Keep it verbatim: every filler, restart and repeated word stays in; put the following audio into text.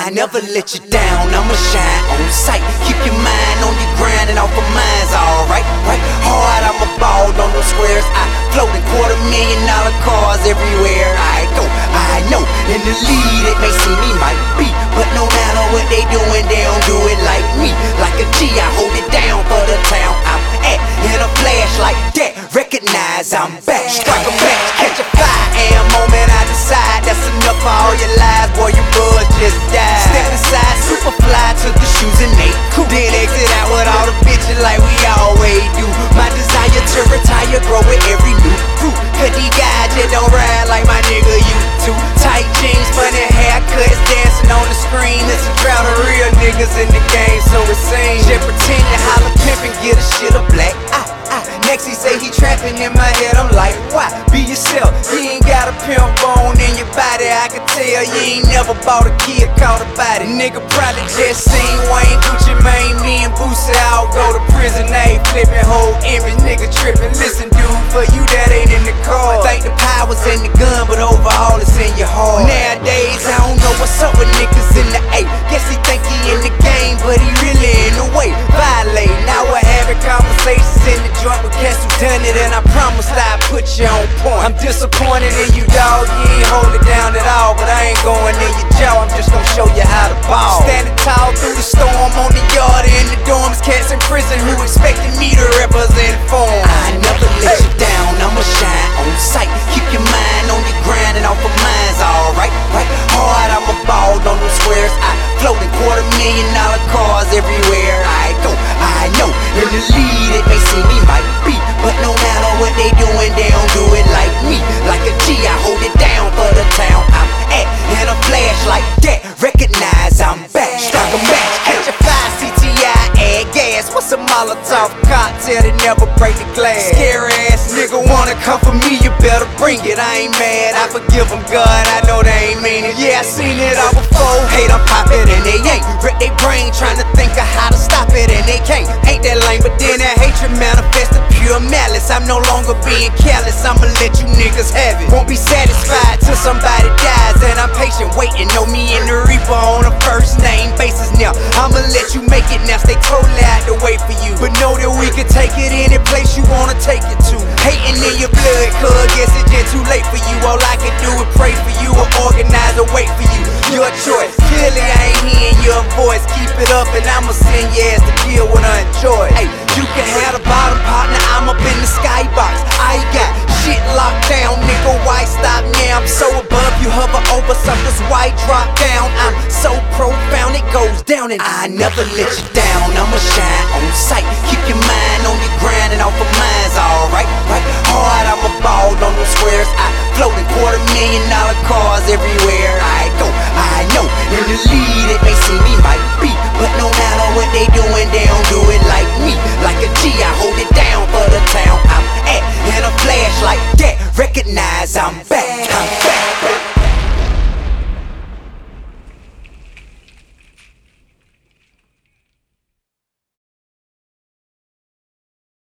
I never let you down, I'ma shine on sight. Keep your mind on your grind and off of mine's alright, right? Hard, I'ma ball on those squares. I float in quarter million dollar cars everywhere I go. I know in the lead it may seem me might be, but no matter what they doing, they don't do it like me. Like a G, I hold it down for the town I'm at. In a flash like that, recognize I'm back. Strike a match, catch a five a m moment I decide that's enough for all your lies, boy, your buzz just died. Step inside, super fly, took the shoes and they cool. Then exit out with all the bitches like we always do. My desire to retire grow with every new fruit. Cause these guys just don't ride like my nigga you too. Tight jeans, funny haircuts, dancing on the screen. It's a crowd of real niggas in the game, so it seems. Just pretend to holler, pimp and get a shit a black eye. Next he say he trapping in my head, I'm like, why? Be yourself, you ain't got a pimp bone in your body. I can tell you ain't never bought a kid, caught a body. Nigga probably just seen Wayne, Gucci Mane, me and Boosie all go to prison. They flipping whole image, nigga tripping. Listen dude, for you that ain't in the car. Think the power's in the gun, but overall it's in your heart. Nowadays I don't know what's up with niggas in the A. Guess he think he in the game, but he really in the way. Violate, now we're having conversations in the joint with cats who done it, and I promise that I put you on point. I'm disappointed in you, dog, you ain't hold it down at all. But I ain't going in your jaw, I'm just gonna show you how to ball. Standing tall through the storm on the yard in the dorms. Cats in prison who expected me to represent for 'em. I never let you down, I'ma shine on sight. Keep your mind on your grind and off of mine's alright, right? Hard, I'ma ball on those squares. I float in quarter million dollar cars everywhere I go. I know in the lead it may seem me might be, but no matter what they doing, they don't do it like me. Like a G, I hold it down for the town I'm at. In a flash like that, recognize I'm back. Strike a match, catch a five C T I, add gas. What's a Molotov cocktail that never break the glass? Scary ass nigga wanna come for me, you better bring it. I ain't mad, I forgive them, God, I know they ain't mean it. Yeah, I seen it all before. Hate, I'm poppin' and they ain't. Wreck they brain trying to think of how to stop it and they can't. Ain't that lame, but then that hatred manifests to pure malice. I'm no longer being careless, I'ma let you niggas have it. Won't be satisfied till somebody dies, and I'm patient waiting. Know me and the Reaper on a first name basis now. I'ma let you make it now, stay totally out the way for you, but know that we can take it any place you wanna take it to. Hating in your blood, cuz guess it's just too late for you. All I can do is pray for you or organize a wait for you. Your choice, clearly I ain't hearing your voice. Keep it up and I'ma send your ass to deal with unjoy. Hey, you can have the bottom partner, I'm up in the skybox. I got shit locked down, nigga, why stop now? I'm so above you, hover over suckers, why drop down? I'm so profound, it goes down and I never let you down, I'ma shine on sight. Keep your mind on your grind and off of mine's alright, right? Hard, I'ma ball on those squares. I float in quarter million dollar cars everywhere